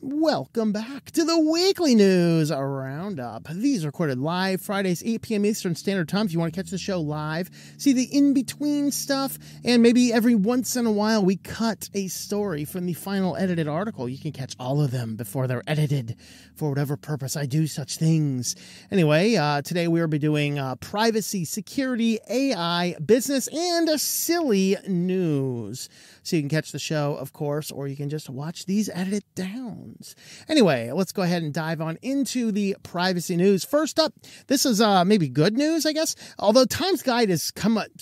Welcome back to the weekly news roundup. These are recorded live Fridays, 8 p.m. Eastern Standard Time. If you want to catch the show live, see the in-between stuff, and maybe every once in a while we cut a story from the final edited article. You can catch all of them before they're edited for whatever purpose I do such things. Anyway, today we will be doing privacy, security, AI, business, and silly news. So you can catch the show, of course, or you can just watch these edited downs. Anyway, let's go ahead and dive on into the privacy news. First up, this is maybe good news, I guess. Although Tom's Guide has come up,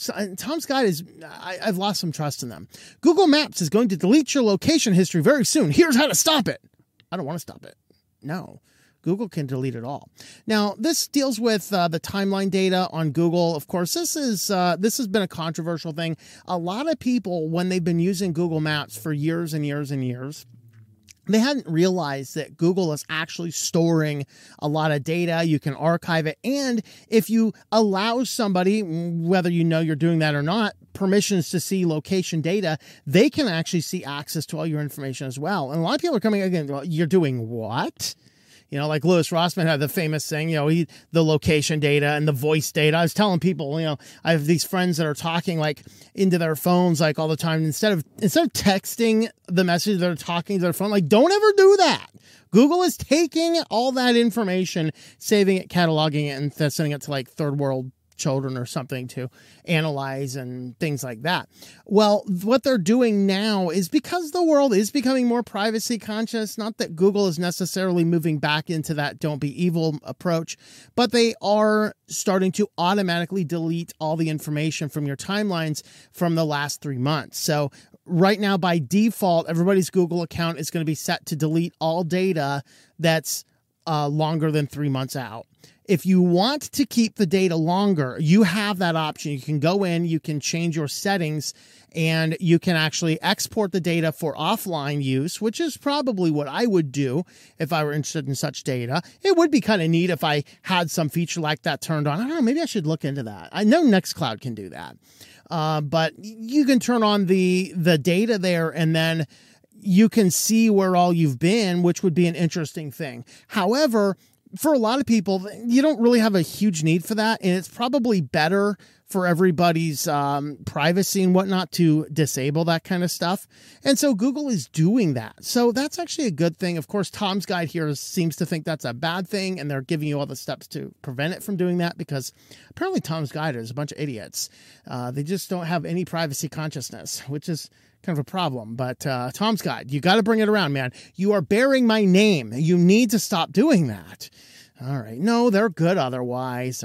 I've lost some trust in them. Google Maps is going to delete your location history very soon. Here's how to stop it. I don't want to stop it. No. Google can delete it all. Now, this deals with the timeline data on Google. Of course, this has been a controversial thing. A lot of people, when they've been using Google Maps for years and years and years, they hadn't realized that Google is actually storing a lot of data. You can archive it. And if you allow somebody, whether you know you're doing that or not, permissions to see location data, they can actually see access to all your information as well. And a lot of people are coming again, well, you're doing what? You know, like Louis Rossmann had the famous saying, the location data and the voice data. I was telling people, I have these friends that are talking like into their phones like all the time. Instead of texting the message, they're talking to their phone. Like, don't ever do that. Google is taking all that information, saving it, cataloging it, and sending it to like third world children or something to analyze and things like that. Well, what they're doing now is because the world is becoming more privacy conscious, not that Google is necessarily moving back into that don't be evil approach, but they are starting to automatically delete all the information from your timelines from the last 3 months. So right now, by default, everybody's Google account is going to be set to delete all data that's longer than 3 months out. If you want to keep the data longer, you have that option. You can go in, you can change your settings, and you can actually export the data for offline use, which is probably what I would do if I were interested in such data. It would be kind of neat if I had some feature like that turned on. I don't know, maybe I should look into that. I know Nextcloud can do that. But you can turn on the data there, and then you can see where all you've been, which would be an interesting thing. However, for a lot of people, you don't really have a huge need for that. And it's probably better for everybody's privacy and whatnot to disable that kind of stuff. And so Google is doing that. So that's actually a good thing. Of course, Tom's Guide here seems to think that's a bad thing. And they're giving you all the steps to prevent it from doing that, because apparently Tom's Guide is a bunch of idiots. They just don't have any privacy consciousness, which is kind of a problem. But Tom's Guide, you got to bring it around, man. You are bearing my name. You need to stop doing that. All right. No, they're good otherwise.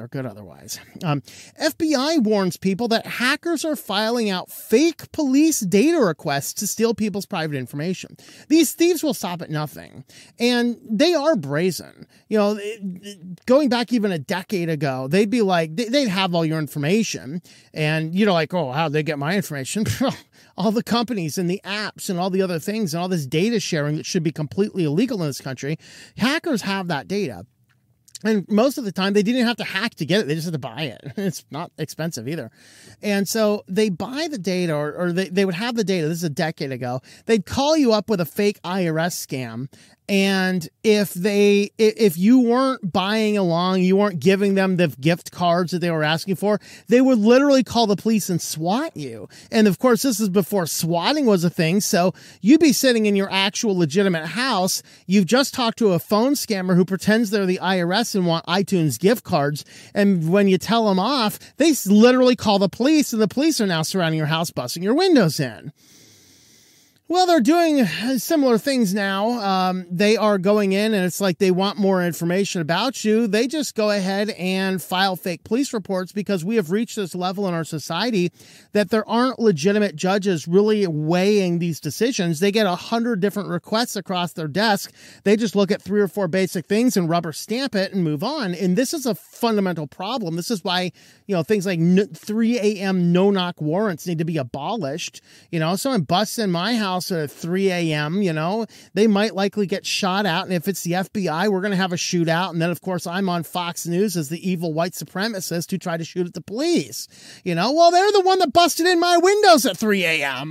FBI warns people that hackers are filing out fake police data requests to steal people's private information. These thieves will stop at nothing. And they are brazen. Going back even a decade ago, they'd be like, they'd have all your information. And, like, oh, how'd they get my information? All the companies and the apps and all the other things and all this data sharing that should be completely illegal in this country. Hackers have that data. And most of the time, they didn't have to hack to get it. They just had to buy it. It's not expensive either. And so they buy the data, or they would have the data. This is a decade ago. They'd call you up with a fake IRS scam. And if you weren't buying along, you weren't giving them the gift cards that they were asking for, they would literally call the police and SWAT you. And of course, this is before swatting was a thing. So you'd be sitting in your actual legitimate house. You've just talked to a phone scammer who pretends they're the IRS and want iTunes gift cards. And when you tell them off, they literally call the police, and the police are now surrounding your house, busting your windows in. Well, they're doing similar things now. They are going in, and it's like they want more information about you. They just go ahead and file fake police reports, because we have reached this level in our society that there aren't legitimate judges really weighing these decisions. They get 100 different requests across their desk. They just look at 3 or 4 basic things and rubber stamp it and move on. And this is a fundamental problem. This is why, things like 3 a.m. no-knock warrants need to be abolished. Someone busts in my house at 3 a.m., they might likely get shot out. And if it's the FBI, we're going to have a shootout. And then, of course, I'm on Fox News as the evil white supremacist who tried to shoot at the police. Well, they're the one that busted in my windows at 3 a.m.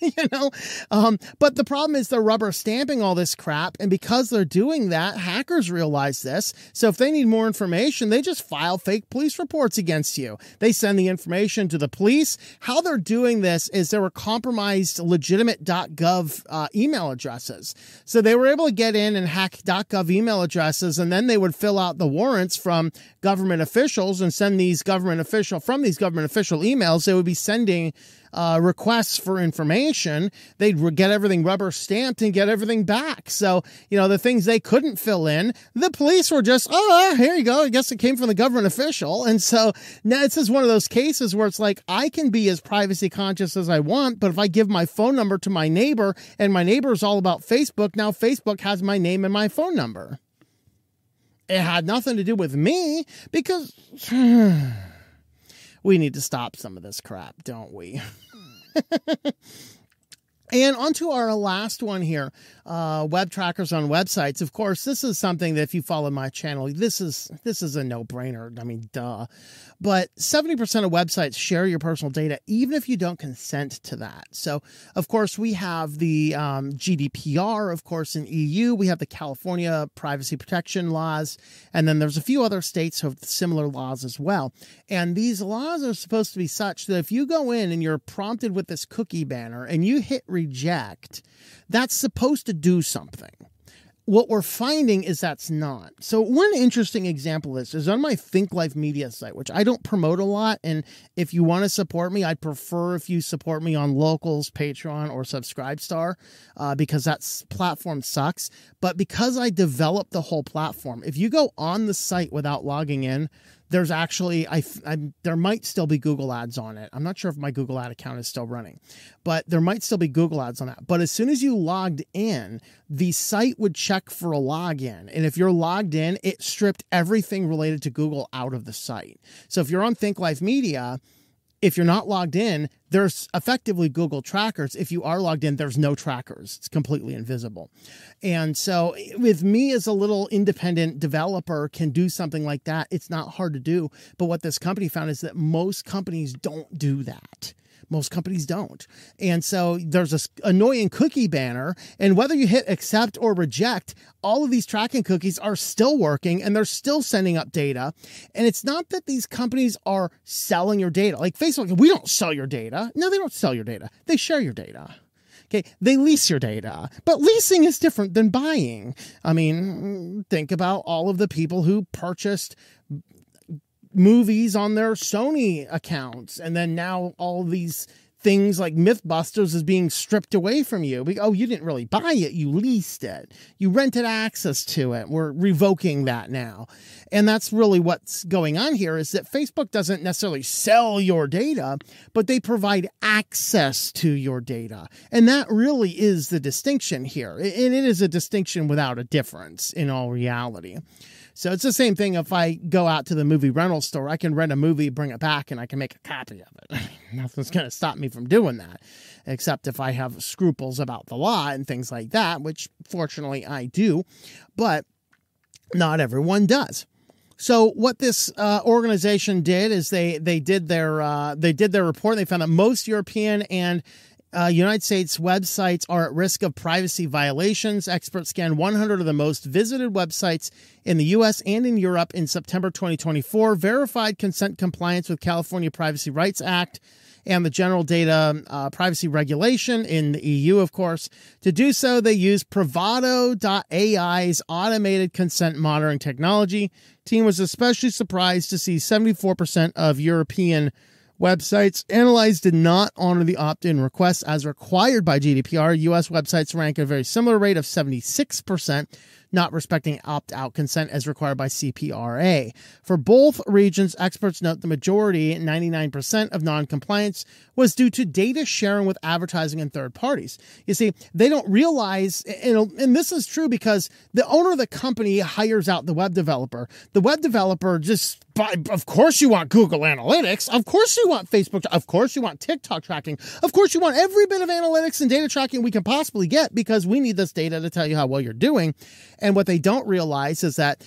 But the problem is they're rubber stamping all this crap. And because they're doing that, hackers realize this. So if they need more information, they just file fake police reports against you. They send the information to the police. How they're doing this is there were compromised legitimate .gov email addresses. So they were able to get in and hack .gov email addresses, and then they would fill out the warrants from government officials and send these government official emails. They would be sending requests for information. They'd get everything rubber stamped and get everything back. So, the things they couldn't fill in, the police were just, here you go. I guess it came from the government official. And so now this is one of those cases where it's like, I can be as privacy conscious as I want, but if I give my phone number to my neighbor and my neighbor is all about Facebook, now Facebook has my name and my phone number. It had nothing to do with me because we need to stop some of this crap, don't we? And on to our last one here, web trackers on websites. Of course, this is something that if you follow my channel, this is a no-brainer. I mean, duh. But 70% of websites share your personal data, even if you don't consent to that. So, of course, we have the GDPR, of course, in EU. We have the California privacy protection laws. And then there's a few other states who have similar laws as well. And these laws are supposed to be such that if you go in and you're prompted with this cookie banner and you hit reject, that's supposed to do something. What we're finding is that's not. So one interesting example of this is on my Think Life Media site, which I don't promote a lot. And if you want to support me, I'd prefer if you support me on Locals, Patreon, or Subscribestar, because that platform sucks. But because I developed the whole platform, if you go on the site without logging in, there's actually, there might still be Google ads on it. I'm not sure if my Google ad account is still running, but there might still be Google ads on that. But as soon as you logged in, the site would check for a login. And if you're logged in, it stripped everything related to Google out of the site. So if you're on Think Life Media, if you're not logged in, there's effectively Google trackers. If you are logged in, there's no trackers. It's completely invisible. And so with me as a little independent developer can do something like that, it's not hard to do. But what this company found is that most companies don't do that. Most companies don't. And so there's this annoying cookie banner, and whether you hit accept or reject, all of these tracking cookies are still working and they're still sending up data. And it's not that these companies are selling your data. Like Facebook, we don't sell your data. No, they don't sell your data. They share your data. Okay, they lease your data, but leasing is different than buying. I mean, think about all of the people who purchased movies on their Sony accounts, and then now all these things like Mythbusters is being stripped away from you. Oh, you didn't really buy it, you leased it, you rented access to it. We're revoking that now. And that's really what's going on here, is that Facebook doesn't necessarily sell your data, but they provide access to your data. And that really is the distinction here. And it is a distinction without a difference in all reality. So it's the same thing if I go out to the movie rental store. I can rent a movie, bring it back, and I can make a copy of it. Nothing's going to stop me from doing that, except if I have scruples about the law and things like that, which fortunately I do, but not everyone does. So what this organization did is they did their report. They found that most European and United States websites are at risk of privacy violations. Experts scanned 100 of the most visited websites in the U.S. and in Europe in September 2024, verified consent compliance with California Privacy Rights Act and the General Data Privacy Regulation in the EU, of course. To do so, they used Privado.ai's automated consent monitoring technology. Team was especially surprised to see 74% of European websites analyzed did not honor the opt-in requests as required by GDPR. U.S. websites rank at a very similar rate of 76%, not respecting opt-out consent as required by CPRA. For both regions, experts note the majority, 99% of non-compliance, was due to data sharing with advertising and third parties. You see, they don't realize, and this is true because the owner of the company hires out the web developer. The web developer just, of course you want Google Analytics, of course you want Facebook, of course you want TikTok tracking, of course you want every bit of analytics and data tracking we can possibly get because we need this data to tell you how well you're doing. And what they don't realize is that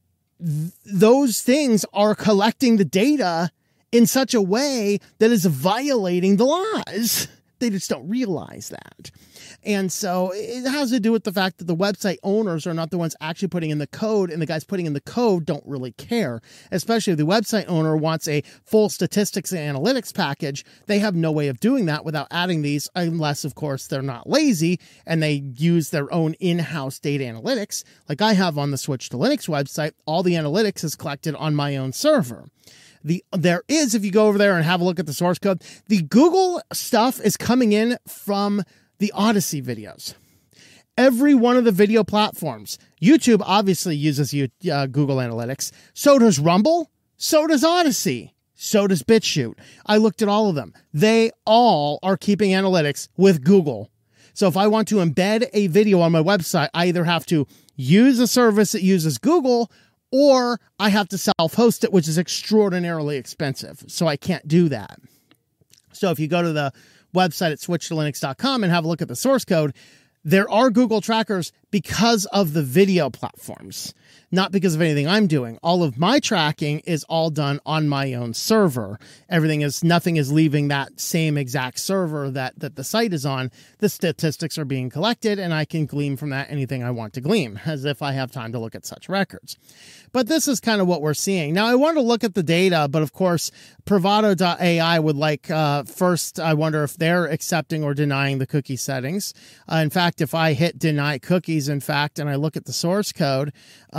those things are collecting the data in such a way that is violating the laws. They just don't realize that. And so it has to do with the fact that the website owners are not the ones actually putting in the code, and the guys putting in the code don't really care, especially if the website owner wants a full statistics and analytics package. They have no way of doing that without adding these, unless, of course, they're not lazy and they use their own in-house data analytics. Like I have on the Switch to Linux website, all the analytics is collected on my own server. There is, if you go over there and have a look at the source code, the Google stuff is coming in from the Odyssey videos. Every one of the video platforms. YouTube obviously uses Google Analytics. So does Rumble. So does Odyssey. So does BitChute. I looked at all of them. They all are keeping analytics with Google. So if I want to embed a video on my website, I either have to use a service that uses Google, or I have to self-host it, which is extraordinarily expensive. So I can't do that. So if you go to the website at switchtolinux.com and have a look at the source code, there are Google trackers because of the video platforms, not because of anything I'm doing. All of my tracking is all done on my own server. Nothing is leaving that same exact server that the site is on. The statistics are being collected, and I can glean from that anything I want to glean, as if I have time to look at such records. But this is kind of what we're seeing. Now, I want to look at the data, but of course, Privado.ai would like, first, I wonder if they're accepting or denying the cookie settings. In fact, if I hit deny cookies, in fact, and I look at the source code,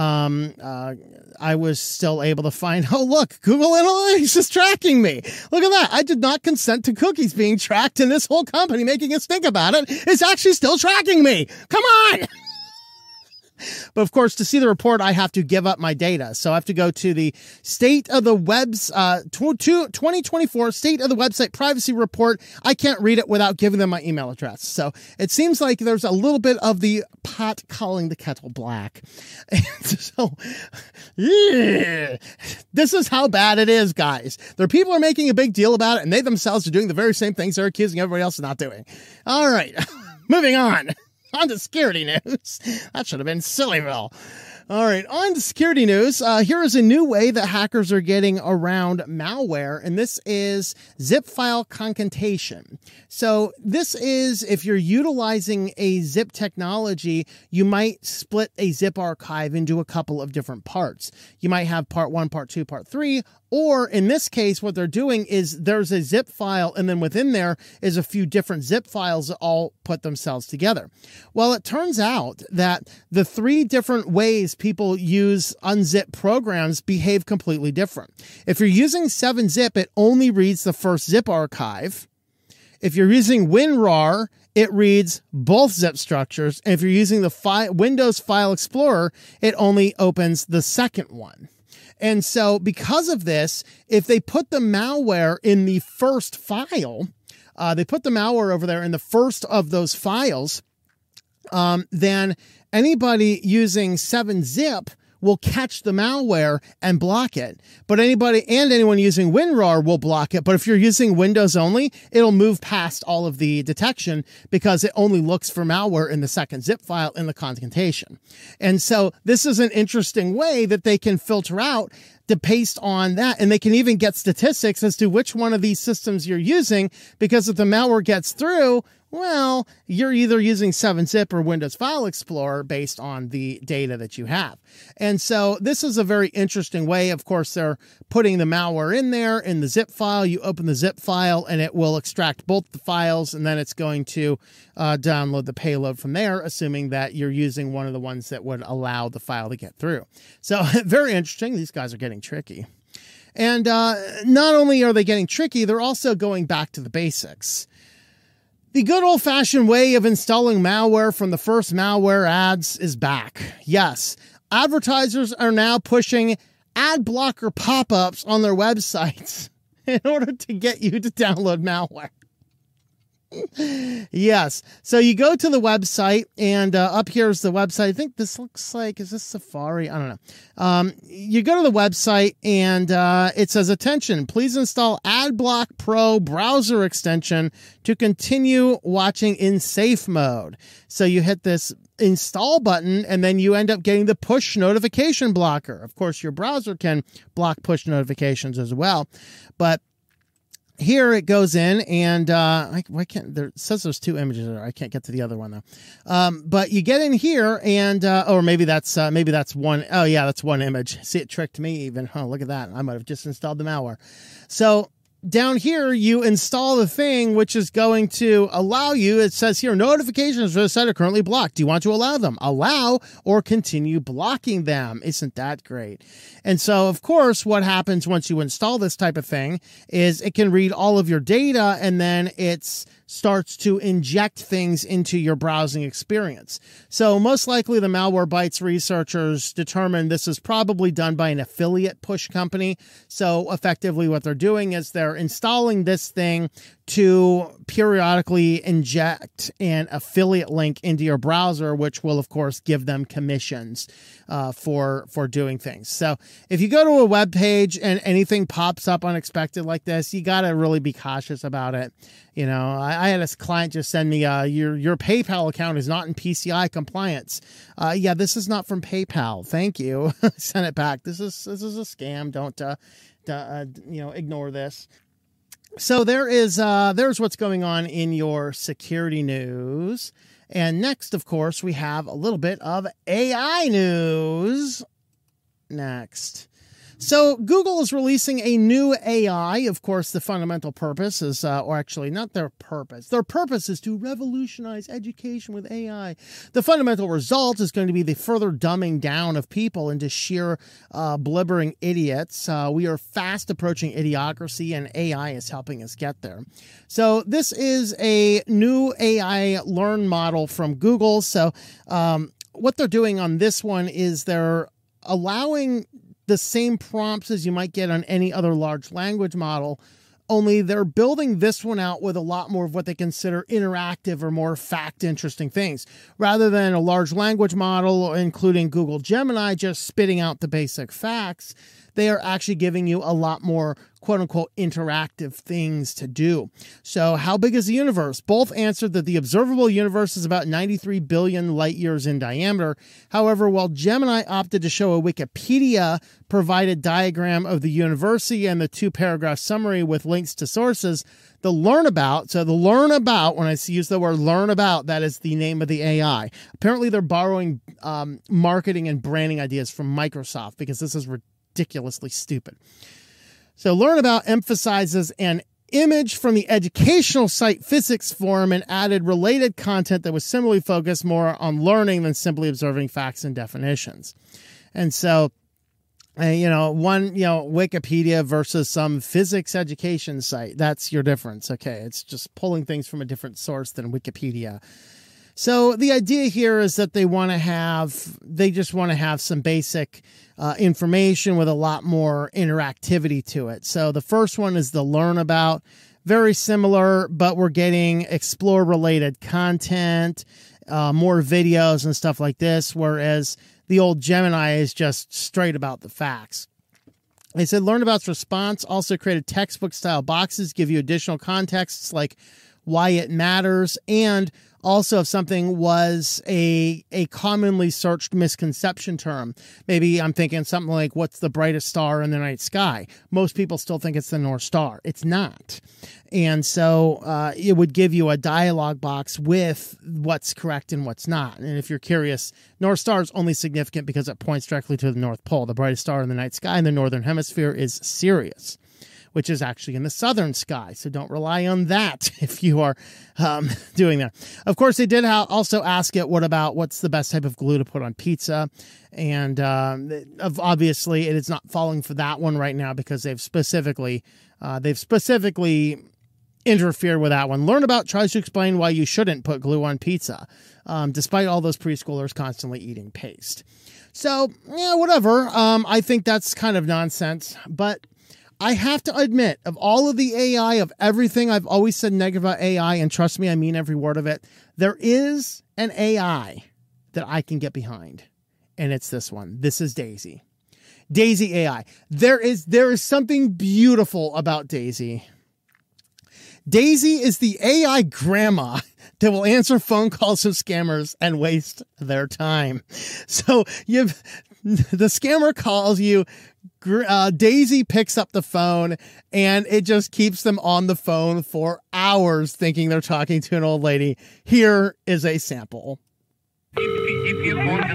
I was still able to find, oh, look, Google Analytics is tracking me. Look at that. I did not consent to cookies being tracked, and this whole company making us think about it is actually still tracking me. Come on. But of course, to see the report, I have to give up my data. So I have to go to the State of the Web's 2024 State of the Website Privacy Report. I can't read it without giving them my email address. So it seems like there's a little bit of the pot calling the kettle black. And so this is how bad it is, guys. There are people are making a big deal about it, and they themselves are doing the very same things they're accusing everybody else of not doing. All right, moving on. On to security news. That should have been Sillyville. All right, on to security news. Here is a new way that hackers are getting around malware, and this is zip file concatenation. So this is, if you're utilizing a zip technology, you might split a zip archive into a couple of different parts. You might have part 1, part 2, part 3, or in this case, what they're doing is there's a zip file, and then within there is a few different zip files that all put themselves together. Well, it turns out that the 3 different ways people use unzip programs behave completely different. If you're using 7-zip, it only reads the first zip archive. If you're using WinRAR, it reads both zip structures. And if you're using the Windows File Explorer, it only opens the second one. And so because of this, if they put the malware in the first file, they put the malware over there in the first of those files, then anybody using 7-zip will catch the malware and block it. But anyone using WinRAR will block it. But if you're using Windows only, it'll move past all of the detection because it only looks for malware in the second zip file in the concatenation. And so this is an interesting way that they can filter out based on that. And they can even get statistics as to which one of these systems you're using, because if the malware gets through, well, you're either using 7-zip or Windows File Explorer based on the data that you have. And so this is a very interesting way. Of course, they're putting the malware in there in the zip file. You open the zip file and it will extract both the files, and then it's going to download the payload from there, assuming that you're using one of the ones that would allow the file to get through. So very interesting. These guys are getting tricky. And not only are they getting tricky, they're also going back to the basics. The good old-fashioned way of installing malware from the first malware ads is back. Yes, advertisers are now pushing ad blocker pop-ups on their websites in order to get you to download malware. Yes. So you go to the website, and up here is the website. I think this looks like, is this Safari? I don't know. You go to the website, and it says, attention, please install AdBlock Pro browser extension to continue watching in safe mode. So you hit this install button, and then you end up getting the push notification blocker. Of course, your browser can block push notifications as well, but here it goes in and why can't there? It says there's 2 images there. I can't get to the other one though. But you get in here and or maybe that's one. Oh yeah, that's one image. See, it tricked me even. Oh, look at that. I might have just installed the malware. So down here, you install the thing, which is going to allow you, it says here, notifications for the site are currently blocked. Do you want to allow them? Allow or continue blocking them. Isn't that great? And so, of course, what happens once you install this type of thing is it can read all of your data and then it starts to inject things into your browsing experience. So most likely the Malwarebytes researchers determined this is probably done by an affiliate push company. So effectively what they're doing is they're installing this thing to periodically inject an affiliate link into your browser, which will, of course, give them commissions for doing things. So if you go to a web page and anything pops up unexpected like this, you got to really be cautious about it. You know, I had a client just send me, your PayPal account is not in PCI compliance. Yeah, this is not from PayPal. Thank you. Send it back. This is a scam. Don't, ignore this. So there's what's going on in your security news. And next, of course, we have a little bit of AI news next. So Google is releasing a new AI. Of course, the fundamental purpose is, or actually not their purpose. Their purpose is to revolutionize education with AI. The fundamental result is going to be the further dumbing down of people into sheer blibbering idiots. We are fast approaching idiocracy, and AI is helping us get there. So this is a new AI learn model from Google. So what they're doing on this one is they're allowing the same prompts as you might get on any other large language model, only they're building this one out with a lot more of what they consider interactive or more fact-interesting things. Rather than a large language model, including Google Gemini, just spitting out the basic facts, they are actually giving you a lot more quote-unquote interactive things to do. So how big is the universe? Both answered that the observable universe is about 93 billion light years in diameter. However, while Gemini opted to show a Wikipedia-provided diagram of the universe and the 2-paragraph summary with links to sources, the Learn About, when I use the word Learn About, that is the name of the AI. Apparently they're borrowing marketing and branding ideas from Microsoft because this is ridiculously stupid. So Learn About emphasizes an image from the educational site Physics Forum and added related content that was similarly focused more on learning than simply observing facts and definitions. And so, Wikipedia versus some physics education site, that's your difference. Okay, it's just pulling things from a different source than Wikipedia. So the idea here is that they just want to have some basic information with a lot more interactivity to it. So the first one is the Learn About, very similar, but we're getting explore related content, more videos and stuff like this, whereas the old Gemini is just straight about the facts. They said Learn About's response also created textbook style boxes, give you additional contexts like why it matters, and also if something was a commonly searched misconception term. Maybe I'm thinking something like, what's the brightest star in the night sky? Most people still think it's the North Star. It's not. And so it would give you a dialog box with what's correct and what's not. And if you're curious, North Star is only significant because it points directly to the North Pole. The brightest star in the night sky in the Northern Hemisphere is Sirius, which is actually in the southern sky. So don't rely on that if you are doing that. Of course, they did also ask it, what's the best type of glue to put on pizza? And obviously, it is not falling for that one right now because they've specifically interfered with that one. Learn About tries to explain why you shouldn't put glue on pizza, despite all those preschoolers constantly eating paste. So, yeah, whatever. I think that's kind of nonsense, but I have to admit, of all of the AI, of everything I've always said negative about AI, and trust me, I mean every word of it, there is an AI that I can get behind, and it's this one. This is Daisy. Daisy AI. There is something beautiful about Daisy. Daisy is the AI grandma that will answer phone calls of scammers and waste their time. So the scammer calls you, Daisy picks up the phone, and it just keeps them on the phone for hours thinking they're talking to an old lady. Here is a sample. If you want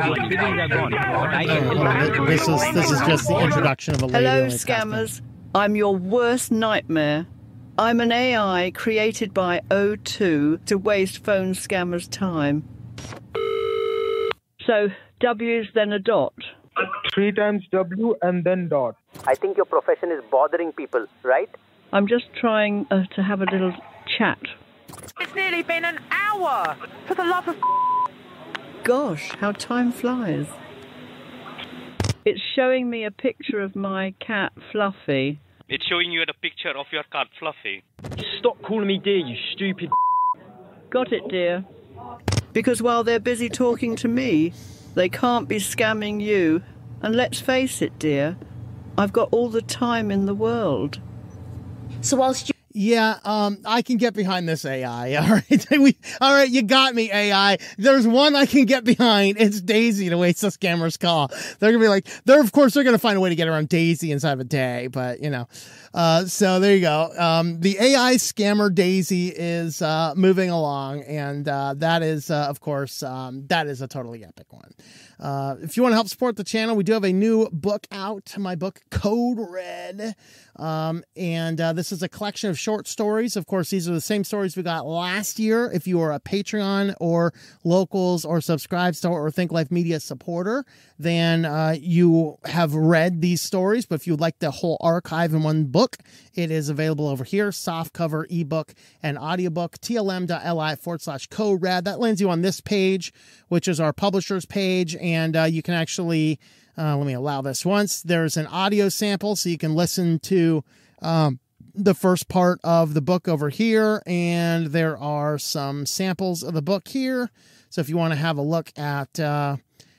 This is just the introduction of a lady. Hello, scammers. I'm your worst nightmare. I'm an AI created by O2 to waste phone scammers' time. So, W's then a dot. 3 times W and then dot. I think your profession is bothering people, right? I'm just trying to have a little chat. It's nearly been an hour. For the love of... Gosh, how time flies. It's showing me a picture of my cat, Fluffy. It's showing you a picture of your cat, Fluffy. Stop calling me dear, you stupid... Got it, dear. Because while they're busy talking to me, they can't be scamming you. And let's face it, dear, I've got all the time in the world. So whilst you... Yeah, I can get behind this AI. All right. All right, you got me, AI. There's one I can get behind. It's Daisy to waste the scammer's call. They're going to be like, of course, they're going to find a way to get around Daisy inside of a day, but so there you go. The AI scammer Daisy is, moving along, and, that is, of course, that is a totally epic one. If you want to help support the channel, we do have a new book out, my book, Code Red. And this is a collection of short stories. Of course, these are the same stories we got last year. If you are a Patreon or Locals or Subscribe Store or Think Life Media supporter, then you have read these stories. But if you'd like the whole archive in one book, it is available over here. Softcover, ebook, and audiobook. tlm.li/code red. That lands you on this page, which is our publisher's page. And you can actually... let me allow this once. There's an audio sample, so you can listen to the first part of the book over here, and there are some samples of the book here. So if you want to have a look at the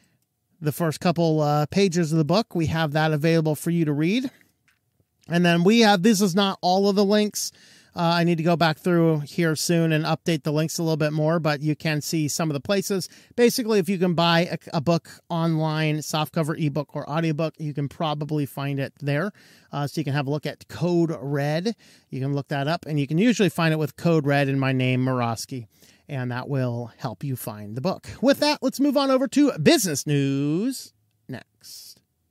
first couple pages of the book, we have that available for you to read. And then we have, this is not all of the links. I need to go back through here soon and update the links a little bit more, but you can see some of the places. Basically, if you can buy a book online, softcover, ebook, or audiobook, you can probably find it there. So you can have a look at Code Red. You can look that up, and you can usually find it with Code Red and my name, Murawski, and that will help you find the book. With that, let's move on over to business news next.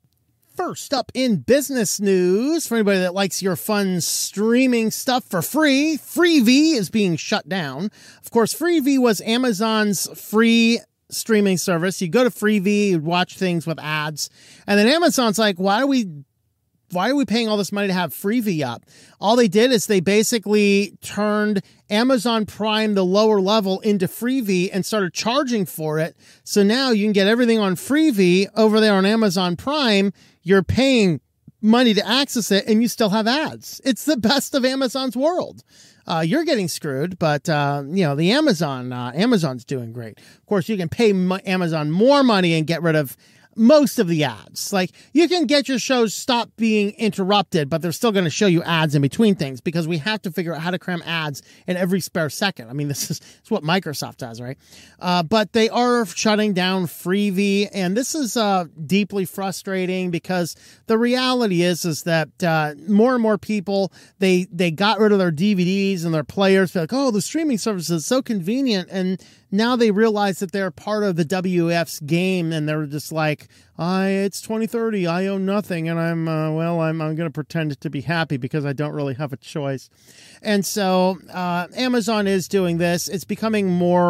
First up in business news, for anybody that likes your fun streaming stuff for free, Freevee is being shut down. Of course, Freevee was Amazon's free streaming service. You go to Freevee, you watch things with ads, and then Amazon's like, why are we paying all this money to have Freevee up? All they did is they basically turned Amazon Prime, the lower level, into Freevee and started charging for it. So now you can get everything on Freevee over there on Amazon Prime. You're paying money to access it, and you still have ads. It's the best of Amazon's world. You're getting screwed, but the Amazon's doing great. Of course, you can pay Amazon more money and get rid of most of the ads. Like, you can get your shows stop being interrupted, but they're still going to show you ads in between things, because we have to figure out how to cram ads in every spare second. I mean, it's what Microsoft does, right? But they are shutting down Freevee, and this is deeply frustrating, because the reality is that more and more people, they got rid of their DVDs and their players. They're like, oh, the streaming service is so convenient, and now they realize that they're part of the WF's game, and they're just like, it's 2030, I own nothing, and I'm going to pretend to be happy because I don't really have a choice. And so Amazon is doing this. It's becoming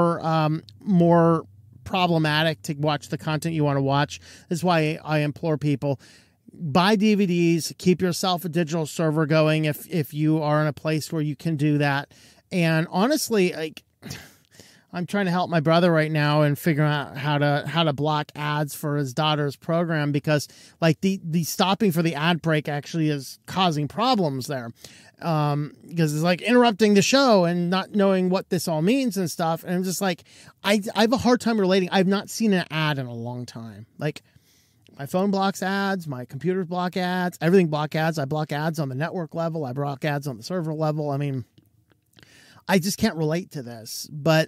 more problematic to watch the content you want to watch. This is why I implore people, buy DVDs, keep yourself a digital server going if you are in a place where you can do that. And honestly, like, I'm trying to help my brother right now and figure out how to block ads for his daughter's program, because like the stopping for the ad break actually is causing problems there. Because it's like interrupting the show and not knowing what this all means and stuff. And I'm just like, I have a hard time relating. I've not seen an ad in a long time. Like, my phone blocks ads, my computers block ads, everything block ads. I block ads on the network level. I block ads on the server level. I mean, I just can't relate to this, but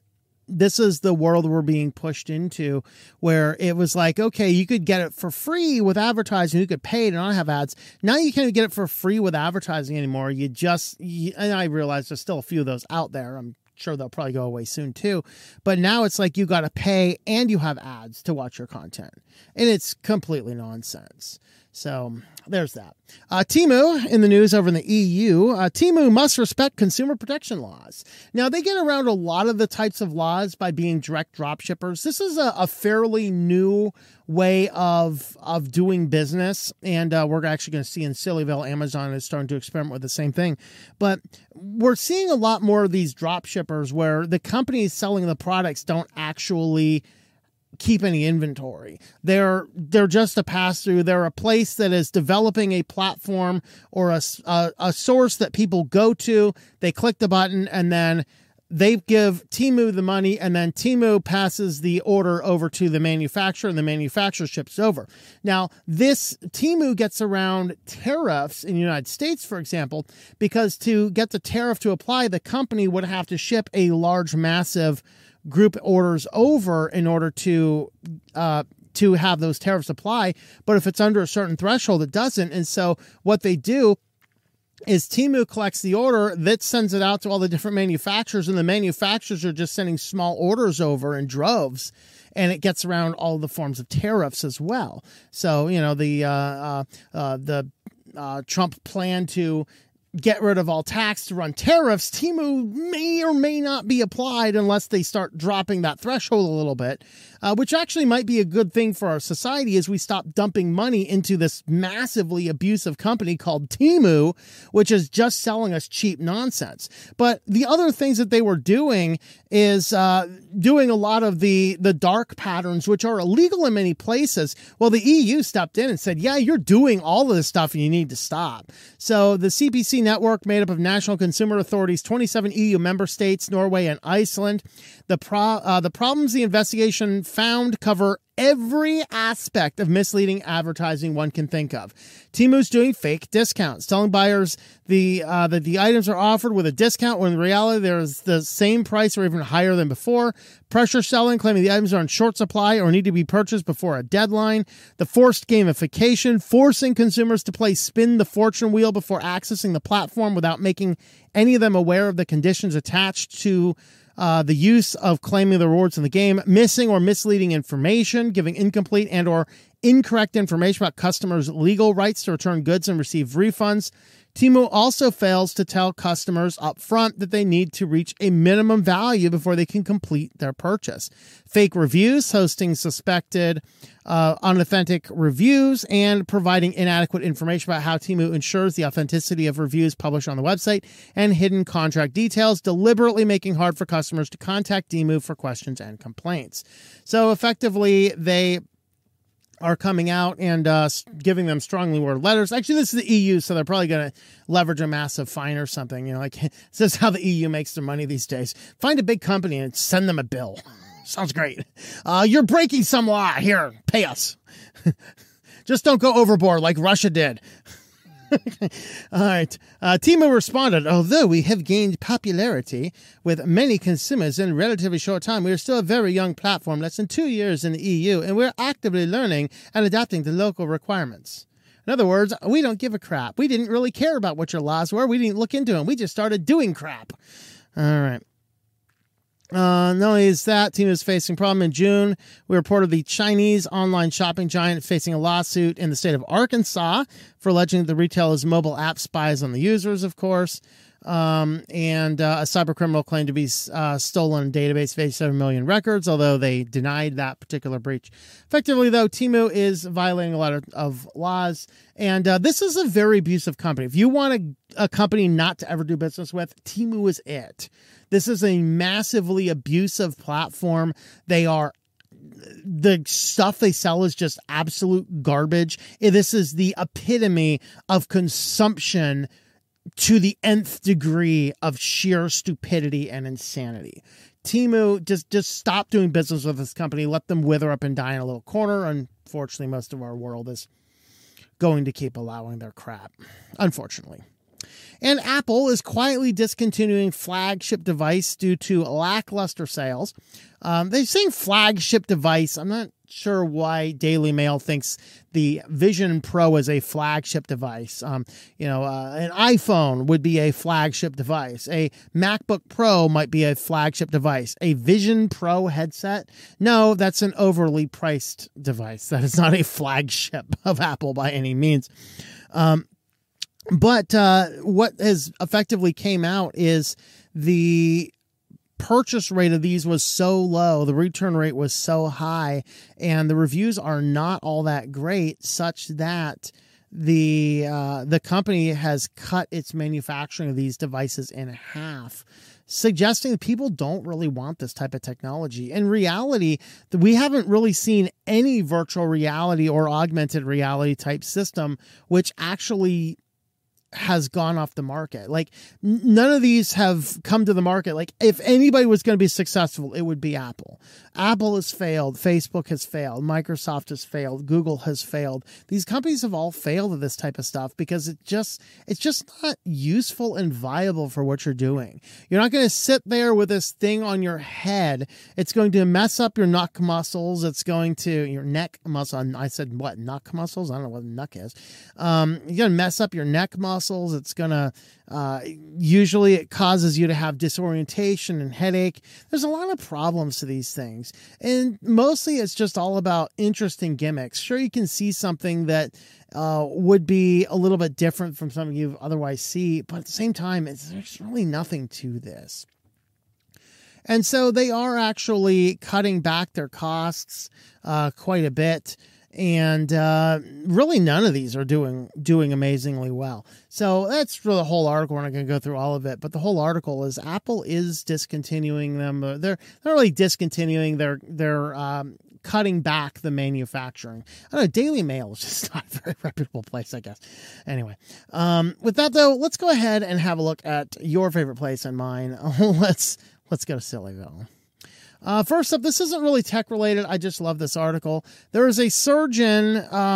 this is the world we're being pushed into, where it was like, okay, you could get it for free with advertising. You could pay to not have ads. Now you can't get it for free with advertising anymore. And I realize there's still a few of those out there. I'm sure they'll probably go away soon too. But now it's like you got to pay and you have ads to watch your content. And it's completely nonsense. So there's that. Temu in the news over in the EU. Temu must respect consumer protection laws. Now, they get around a lot of the types of laws by being direct drop shippers. This is a fairly new way of doing business. And we're actually going to see in Sillyville, Amazon is starting to experiment with the same thing. But we're seeing a lot more of these drop shippers where the companies selling the products don't actually keep any inventory. They're just a pass through. They're a place that is developing a platform or a source that people go to. They click the button and then they give Temu the money, and then Temu passes the order over to the manufacturer, and the manufacturer ships over. Now, this Temu gets around tariffs in the United States, for example, because to get the tariff to apply, the company would have to ship a large, massive group orders over in order to have those tariffs apply. But if it's under a certain threshold, it doesn't. And so what they do is Temu collects the order, that sends it out to all the different manufacturers, and the manufacturers are just sending small orders over in droves, and it gets around all the forms of tariffs as well. So, you know, the Trump plan to get rid of all tax to run tariffs, Temu may or may not be applied unless they start dropping that threshold a little bit, which actually might be a good thing for our society as we stop dumping money into this massively abusive company called Temu, which is just selling us cheap nonsense. But the other things that they were doing is doing a lot of the dark patterns, which are illegal in many places. Well, the EU stepped in and said, yeah, you're doing all of this stuff and you need to stop. So the CPC network, made up of national consumer authorities, 27 EU member states, Norway, and Iceland. The problems the investigation found cover every aspect of misleading advertising one can think of. Temu's doing fake discounts, telling buyers that the items are offered with a discount when in reality there's the same price or even higher than before. Pressure selling, claiming the items are in short supply or need to be purchased before a deadline. The forced gamification, forcing consumers to play spin the fortune wheel before accessing the platform without making any of them aware of the conditions attached to the use of claiming the rewards in the game, missing or misleading information, giving incomplete and or incorrect information about customers' legal rights to return goods and receive refunds. Temu also fails to tell customers up front that they need to reach a minimum value before they can complete their purchase. Fake reviews, hosting suspected unauthentic reviews, and providing inadequate information about how Temu ensures the authenticity of reviews published on the website, and hidden contract details, deliberately making hard for customers to contact Temu for questions and complaints. So effectively, they are coming out and giving them strongly worded letters. Actually, this is the EU, so they're probably going to leverage a massive fine or something. You know, like, this is how the EU makes their money these days. Find a big company and send them a bill. Sounds great. You're breaking some law. Here, pay us. Just don't go overboard like Russia did. All right. Temu responded, although we have gained popularity with many consumers in a relatively short time, we are still a very young platform, less than 2 years in the EU, and we're actively learning and adapting to local requirements. In other words, we don't give a crap. We didn't really care about what your laws were. We didn't look into them. We just started doing crap. All right. Not only is that, Temu is facing a problem. In June, we reported the Chinese online shopping giant facing a lawsuit in the state of Arkansas for alleging that the retailer's mobile app spies on the users, of course. And a cybercriminal claimed to be stolen a database of 87 million records, although they denied that particular breach. Effectively, though, Temu is violating a lot of laws, and this is a very abusive company. If you want a company not to ever do business with, Temu is it. This is a massively abusive platform. The stuff they sell is just absolute garbage. This is the epitome of consumption to the nth degree of sheer stupidity and insanity. Temu, just stop doing business with this company. Let them wither up and die in a little corner. Unfortunately, most of our world is going to keep allowing their crap. Unfortunately. And Apple is quietly discontinuing flagship device due to lackluster sales. They're saying flagship device. I'm not sure why Daily Mail thinks the Vision Pro is a flagship device. An iPhone would be a flagship device. A MacBook Pro might be a flagship device. A Vision Pro headset? No, that's an overly priced device. That is not a flagship of Apple by any means. But what has effectively came out is the purchase rate of these was so low, the return rate was so high, and the reviews are not all that great, such that the company has cut its manufacturing of these devices in half, suggesting that people don't really want this type of technology. In reality, we haven't really seen any virtual reality or augmented reality type system which actually has gone off the market. Like, none of these have come to the market. Like, if anybody was going to be successful, it would be Apple. Apple has failed. Facebook has failed. Microsoft has failed. Google has failed. These companies have all failed at this type of stuff because it's just not useful and viable for what you're doing. You're not going to sit there with this thing on your head. It's going to mess up your neck muscles. It's going to your neck muscle. I said what? Neck muscles? I don't know what neck is. You're going to mess up your neck muscles. It's going to, usually it causes you to have disorientation and headache. There's a lot of problems to these things. And mostly it's just all about interesting gimmicks. Sure, you can see something that would be a little bit different from something you otherwise see, but at the same time, there's really nothing to this. And so they are actually cutting back their costs quite a bit. And really none of these are doing amazingly well. So that's for the whole article. We're not going to go through all of it, but the whole article is Apple is discontinuing them. They're not really discontinuing. They're cutting back the manufacturing. I don't know. Daily Mail is just not a very reputable place, I guess. Anyway, with that though, let's go ahead and have a look at your favorite place and mine. Let's go to Sillyville. First up, this isn't really tech related. I just love this article. There is a surgeon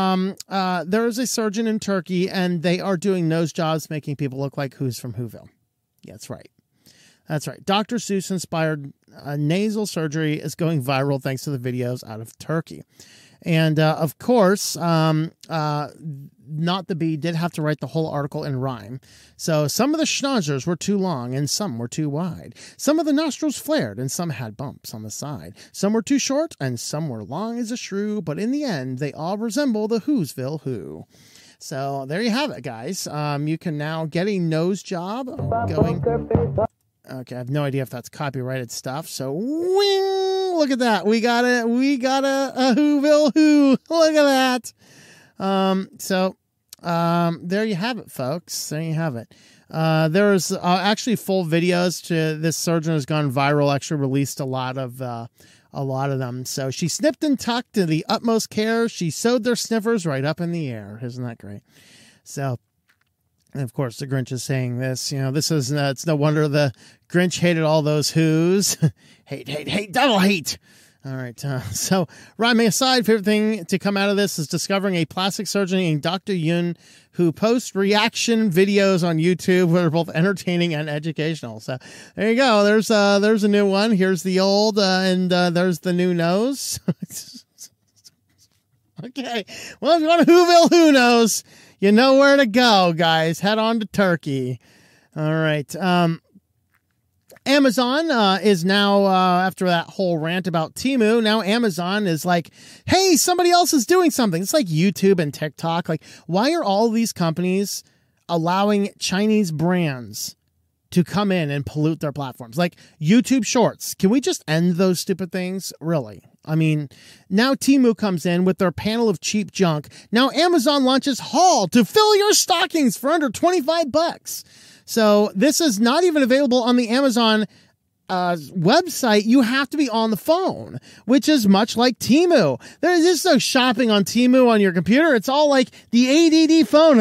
in Turkey, and they are doing nose jobs, making people look like Who's from Whoville. Yeah, that's right. That's right. Dr. Seuss inspired nasal surgery is going viral thanks to the videos out of Turkey. And of course, Not the Bee did have to write the whole article in rhyme. So some of the schnozzers were too long and some were too wide. Some of the nostrils flared and some had bumps on the side. Some were too short and some were long as a shrew. But in the end, they all resemble the Whoville Who. So there you have it, guys. You can now get a nose job going. Okay, I have no idea if that's copyrighted stuff. So, wing! Look at that. We got a Whoville Who. Look at that. There you have it, folks. There you have it. There's actually full videos to this surgeon has gone viral. Actually released a lot of them. So she snipped and tucked to the utmost care. She sewed their sniffers right up in the air. Isn't that great? So. And of course, the Grinch is saying this. This is it's no wonder the Grinch hated all those Who's. hate, double hate. All right. So, rhyming aside, favorite thing to come out of this is discovering a plastic surgeon named Dr. Yun who posts reaction videos on YouTube that are both entertaining and educational. So, there you go. There's a new one. Here's the old, and there's the new nose. Okay. Well, if you want a Whoville Who knows, you know where to go, guys. Head on to Turkey. All right. Amazon is now, after that whole rant about Temu, now Amazon is like, hey, somebody else is doing something. It's like YouTube and TikTok. Like, why are all these companies allowing Chinese brands to come in and pollute their platforms? Like YouTube Shorts. Can we just end those stupid things? Really? I mean, now Temu comes in with their panel of cheap junk. Now Amazon launches Haul to fill your stockings for under $25. So this is not even available on the Amazon website, you have to be on the phone, which is much like Temu. There's just no shopping on Temu on your computer. It's all like the ADD phone.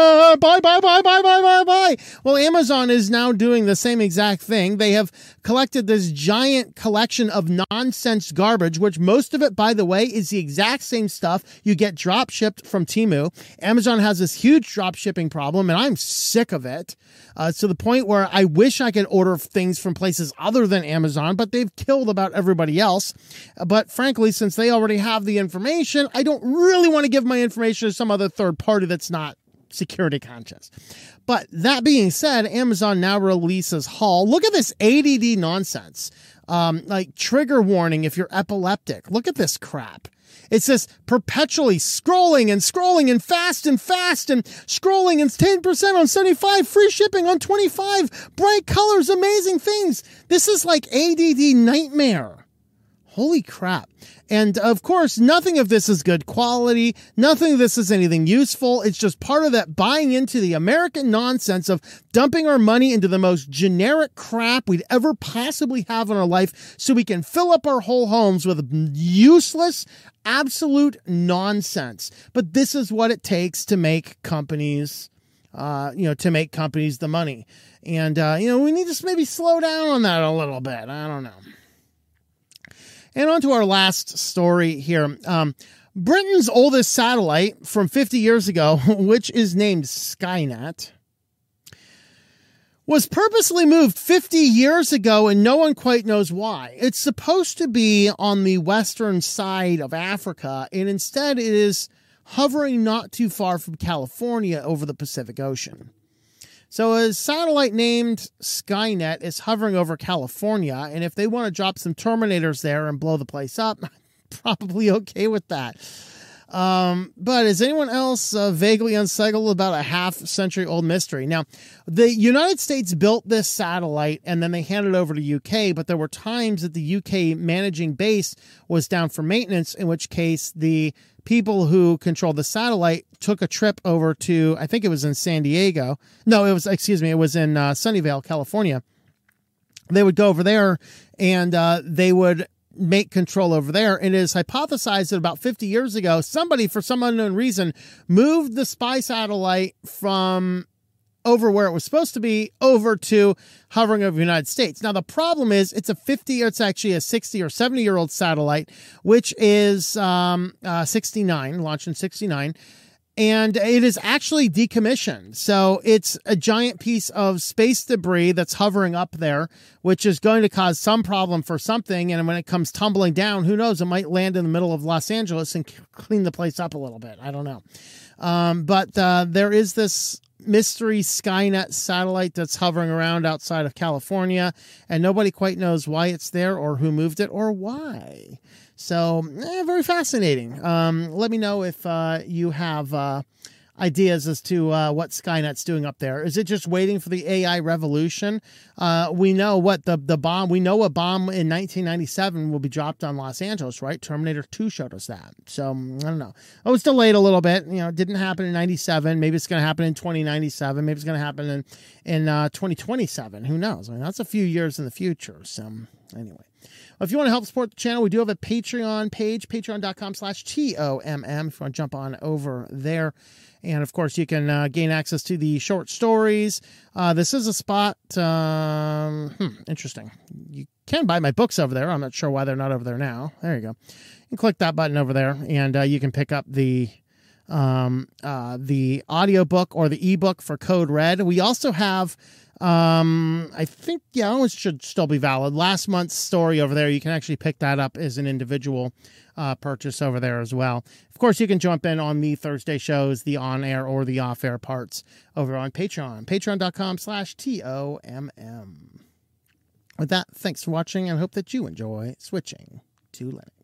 Buy. Well, Amazon is now doing the same exact thing. They have collected this giant collection of nonsense garbage, which most of it, by the way, is the exact same stuff you get drop shipped from Temu. Amazon has this huge drop shipping problem, and I'm sick of it. To the point where I wish I could order things from places other than Amazon, but they've killed about everybody else. But frankly, since they already have the information, I don't really want to give my information to some other third party that's not security conscious. But that being said, Amazon now releases Haul. Look at this ADD nonsense. Like trigger warning if you're epileptic. Look at this crap. It's just perpetually scrolling and fast and scrolling and 10% on 75, free shipping on 25, bright colors, amazing things. This is like ADD nightmare. Holy crap. And of course, nothing of this is good quality. Nothing of this is anything useful. It's just part of that buying into the American nonsense of dumping our money into the most generic crap we'd ever possibly have in our life so we can fill up our whole homes with useless, absolute nonsense. But this is what it takes to make companies, to make companies the money. And, we need to maybe slow down on that a little bit. I don't know. And on to our last story here. Britain's oldest satellite from 50 years ago, which is named Skynet, was purposely moved 50 years ago, and no one quite knows why. It's supposed to be on the western side of Africa, and instead it is hovering not too far from California over the Pacific Ocean. So a satellite named Skynet is hovering over California, and if they want to drop some Terminators there and blow the place up, I'm probably okay with that. But is anyone else vaguely unsettled about a half-century-old mystery? Now, the United States built this satellite, and then they handed it over to UK, but there were times that the UK managing base was down for maintenance, in which case the people who controlled the satellite took a trip over to, I think it was in San Diego. No, it was in Sunnyvale, California. They would go over there and they would make control over there. And it is hypothesized that about 50 years ago, somebody, for some unknown reason, moved the spy satellite from over where it was supposed to be over to hovering over the United States. Now, the problem is it's actually a 60 or 70-year-old satellite, which is 69, launched in 69. And it is actually decommissioned. So it's a giant piece of space debris that's hovering up there, which is going to cause some problem for something. And when it comes tumbling down, who knows? It might land in the middle of Los Angeles and clean the place up a little bit. I don't know. But there is this mystery Skynet satellite that's hovering around outside of California, and nobody quite knows why it's there or who moved it or why. So, very fascinating. Let me know if you have ideas as to what Skynet's doing up there. Is it just waiting for the AI revolution? We know what the bomb. We know a bomb in 1997 will be dropped on Los Angeles, right? Terminator 2 showed us that. So, I don't know. Oh, it's delayed a little bit. It didn't happen in 97. Maybe it's going to happen in 2097. Maybe it's going to happen in 2027. Who knows? I mean, that's a few years in the future. So, anyway. If you want to help support the channel, we do have a Patreon page, patreon.com/TOMM, if you want to jump on over there. And, of course, you can gain access to the short stories. This is a spot. Interesting. You can buy my books over there. I'm not sure why they're not over there now. There you go. You can click that button over there, and you can pick up the audiobook or the ebook for Code Red. We also have... I think, it should still be valid. Last month's story over there, you can actually pick that up as an individual purchase over there as well. Of course, you can jump in on the Thursday shows, the on-air or the off-air parts over on Patreon, patreon.com/TOMM. With that, thanks for watching, and hope that you enjoy switching to Linux.